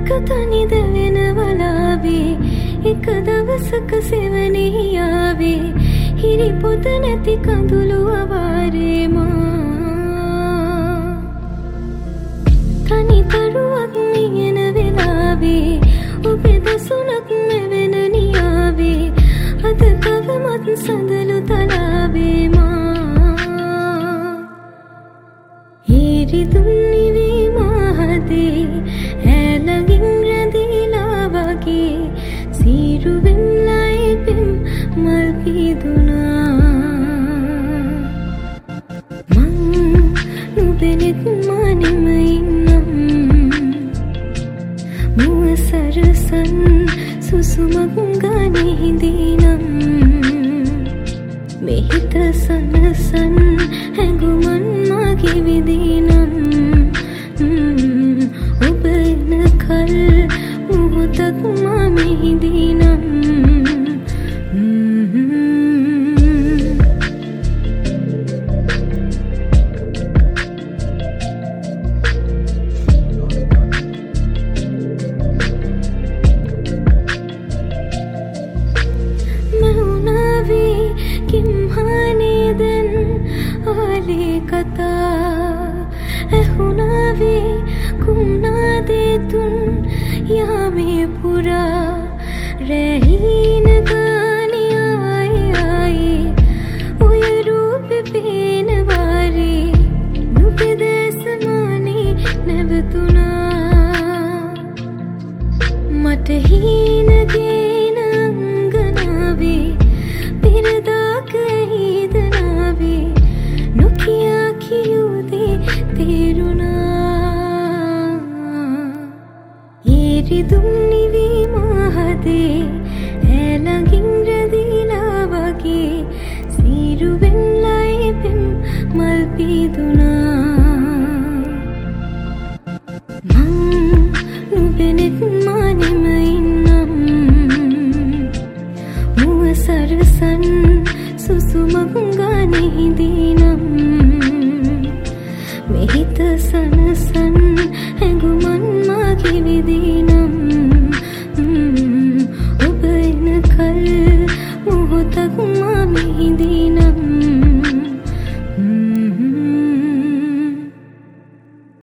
තනි දෙවෙන වලාවේ එක දවසක සෙවණේ ආවේ හිරි පොත නැති කඳුළු අවාරේ මා තනි තරුවක් නියන වෙලාවේ ඔබේ දසුනක් මෙවෙන නියාවේ අද තවමත් සඳලු තලාවේ මා හිරි දුන්නිවේ මාහදේ ඇලගින් රැඳිලා වගේ සීරුවෙන් ලයිපෙම් මල් පිදුනා මං නුබෙනෙත් මානෙම ඉන්නම් මුව සරසන් සුසුමක් ගනිහිදීනම් මෙහිත සනසන් හැඟුමන් මගේ විදීනම් ඔබ එන කල් මොහොතක් මා මෙහිදීනම් कता एहुनावे कुमना दे तुन यहाँ में पूरा रहीन गाने आए आए ओए रूप पेन वारे नुपे देस माने नव तुना मत हीन गेन अंगनावे पिरदा कहीं दनावे नुकिया कियुदे तेरुना येरी दुम्निवी माहदे ऐलगिन रदीला वगे सीरुवेन लाइपेम मल पिदुना मं नुबेनेत मानेम इन्නම් මුව සරසන් සුසුමක් ගනිහිදීනම් මෙහිත සනසන් හැඟුමන් මගේ විදීනම් ඔබ එන කල්